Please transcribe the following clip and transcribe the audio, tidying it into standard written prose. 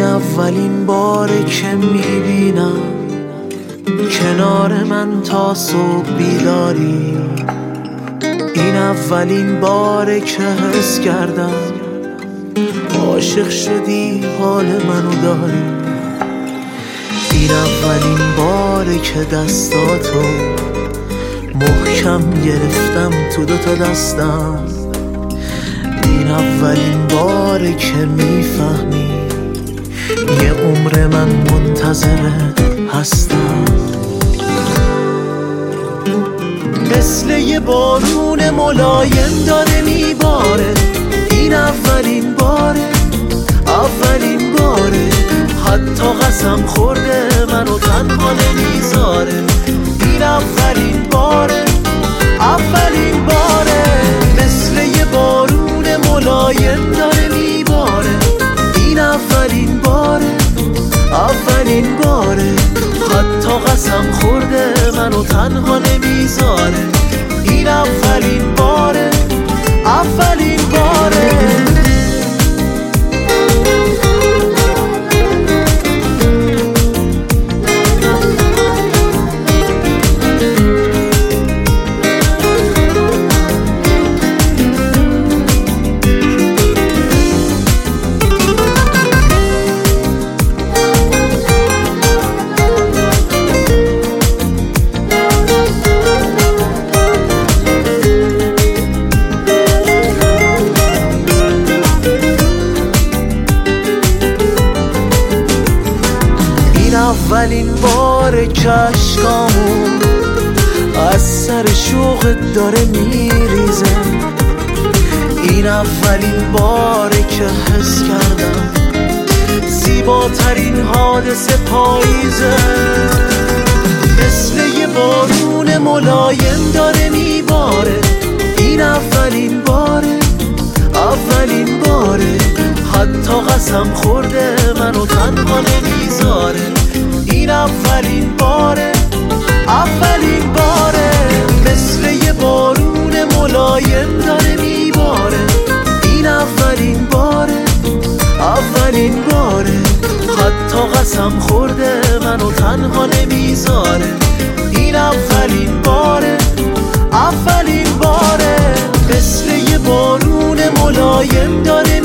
اولین باره که میبینم کنار من تا صبح بیداری. این اولین باره که حس کردم عاشق شدی حال منو داری. این اولین باره که دستاتو محکم گرفتم تو دوتا دستم. این اولین باره که میفهمی یه عمر من منتظرت هستم. مثل یه بارون ملایم داره میباره. این اولین باره، اولین باره، حتی قسم خورده منو تنها نمیذاره. این اولین باره، اولین باره، مثل یه بارون ملایم داره میباره. این اولین باره، اولین باره، حتی قسم خورده منو تنها نمیذاره. این اولین باره، اولین باره. اولین باره که عشقامون از سر شوقت داره میریزه. این اولین باره که حس کردم زیباترین حادثه پاییزه. مثل یه بارون ملایم داره میباره. این اولین باره، اولین باره، حتی قسم خورده منو تنها نمیذاره. این اولین باره، اولین باره، مثل یه بارون ملایم داره میباره. این اولین باره، اولین باره، حتی قسم خورده منو تنها نمیذاره. این اولین باره، اولین باره، مثل یه بارون ملایم داره